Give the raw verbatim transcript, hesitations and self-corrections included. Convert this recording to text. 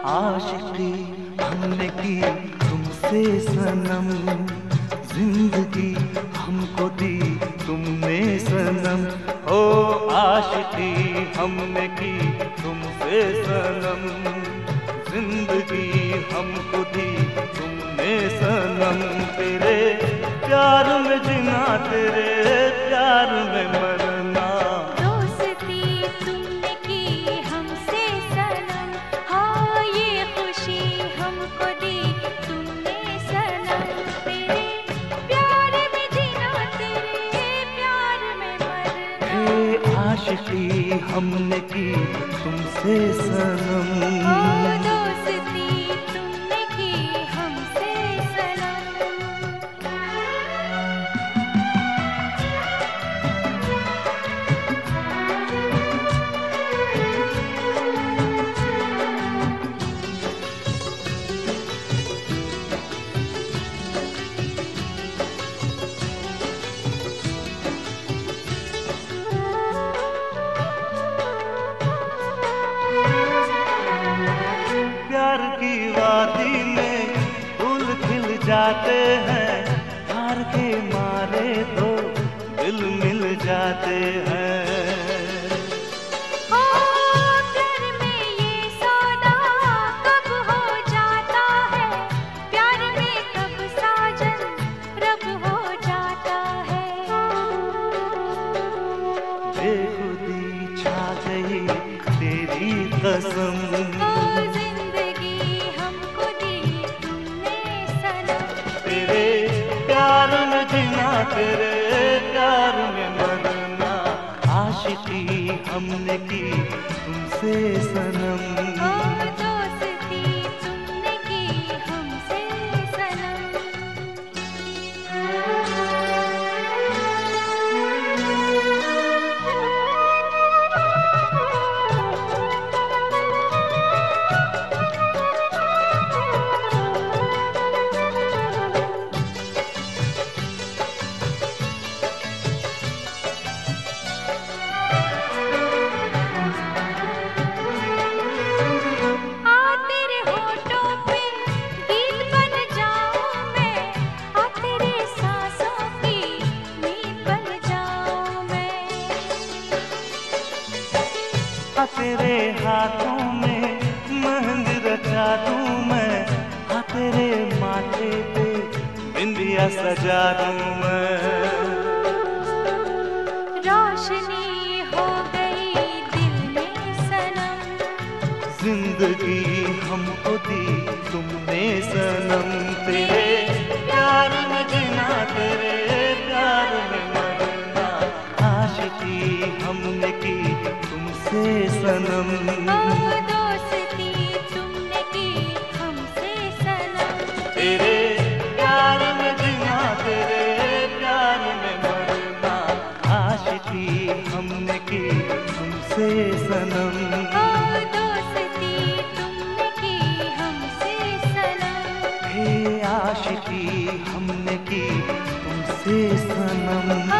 आशिकी हमने की तुमसे सनम, जिंदगी हमको दी तुमने सनम। ओ आशिकी हमने की तुमसे सनम, जिंदगी हमको दी तुमने सनम। तेरे प्यार में जीना, तेरे प्यार में मरना। दोस्ती तुमने की हमसे सनम, हाँ ये खुशी हमको दी तुमने सनम। तेरे प्यार में जीना, तेरे प्यार में मरना। हे आशिकी हमने की तुमसे सनम। ओ दोस्ती तुमने की हमसे सनम। प्यार की वादी में फूल खिल जाते हैं, प्यार के मारे तो दिल मिल जाते हैं। ओ प्यार में ये सौदा कब हो जाता है, प्यार में कब साजन रब हो जाता है। बेखुदी छा गई तेरी कसम, ओ जिंदगी हमको दी तुमने सनम। तेरे प्यार में जीना, तेरे प्यार में मरना। आशिकी हमने की तुमसे सनम। ओ दोस्ती तुमने की हमसे सनम। आ तेरे होठों पे गीत बन जाऊं मैं, आ तेरे सांसों की नींद बन जाऊं मैं। आ तेरे हाथों में मेहंदी रचा दूं मैं, आ तेरे माथे पे बिंदिया सजा दूं मैं। रोशनी हो गई दिल में सनम, जिंदगी हमको दी तुमने सनम। तेरे प्यार में जीना, तेरे प्यार में मरना। आशिकी हमने की तुमसे सनम। ओ दोस्ती तुमने की हमसे सनम। तेरे प्यार में जीना, तेरे प्यार में मरना। आशिकी हमने की तुमसे सनम। ओ दोस्ती तुमने की हमसे सनम। हे आशिकी हमने की तुमसे सनम।